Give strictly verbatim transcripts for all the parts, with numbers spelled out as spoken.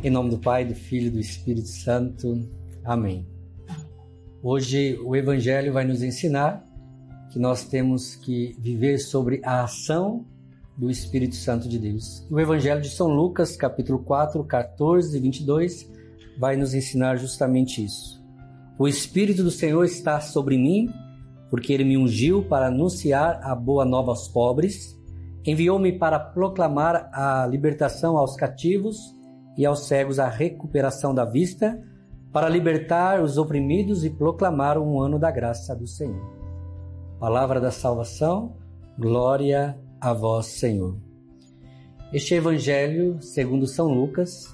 Em nome do Pai, do Filho e do Espírito Santo. Amém. Hoje o Evangelho vai nos ensinar que nós temos que viver sobre a ação do Espírito Santo de Deus. O Evangelho de São Lucas, capítulo quatro, quatorze e vinte e dois, vai nos ensinar justamente isso. O Espírito do Senhor está sobre mim, porque Ele me ungiu para anunciar a boa nova aos pobres, enviou-me para proclamar a libertação aos cativos e aos cegos a recuperação da vista, para libertar os oprimidos e proclamar um ano da graça do Senhor. Palavra da salvação, glória a vós, Senhor. Este Evangelho, segundo São Lucas,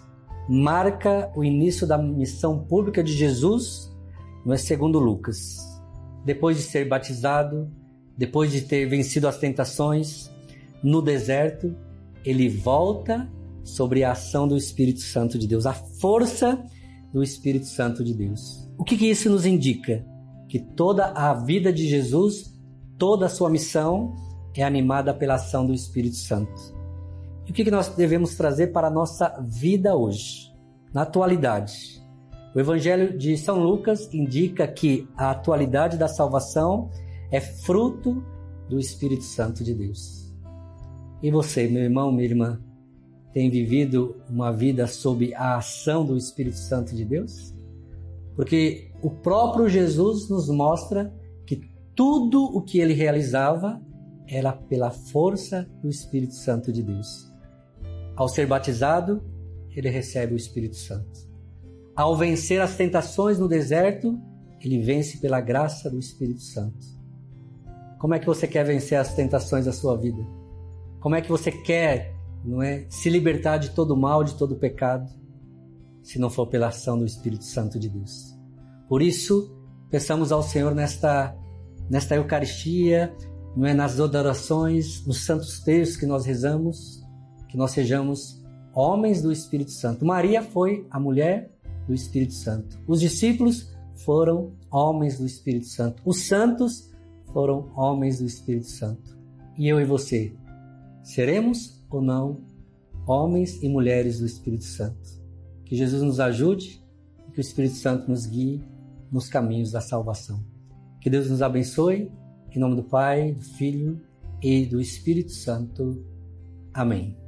marca o início da missão pública de Jesus, não é segundo Lucas. Depois de ser batizado, depois de ter vencido as tentações no deserto, ele volta sobre a ação do Espírito Santo de Deus, a força do Espírito Santo de Deus. O que, que isso nos indica? Que toda a vida de Jesus, toda a sua missão é animada pela ação do Espírito Santo. E o que, que nós devemos trazer para a nossa vida hoje, na atualidade? O Evangelho de São Lucas indica que a atualidade da salvação é fruto do Espírito Santo de Deus. E você, meu irmão, minha irmã, tem vivido uma vida sob a ação do Espírito Santo de Deus? Porque o próprio Jesus nos mostra que tudo o que ele realizava era pela força do Espírito Santo de Deus. Ao ser batizado, ele recebe o Espírito Santo. Ao vencer as tentações no deserto, ele vence pela graça do Espírito Santo. Como é que você quer vencer as tentações da sua vida? Como é que você quer, não é, se libertar de todo mal, de todo pecado, se não for pela ação do Espírito Santo de Deus? Por isso, peçamos ao Senhor nesta, nesta Eucaristia, não é, nas adorações, nos santos textos que nós rezamos, que nós sejamos homens do Espírito Santo. Maria foi a mulher do Espírito Santo. Os discípulos foram homens do Espírito Santo. Os santos foram homens do Espírito Santo. E eu e você, seremos ou não homens e mulheres do Espírito Santo? Que Jesus nos ajude e que o Espírito Santo nos guie nos caminhos da salvação. Que Deus nos abençoe, em nome do Pai, do Filho e do Espírito Santo. Amém.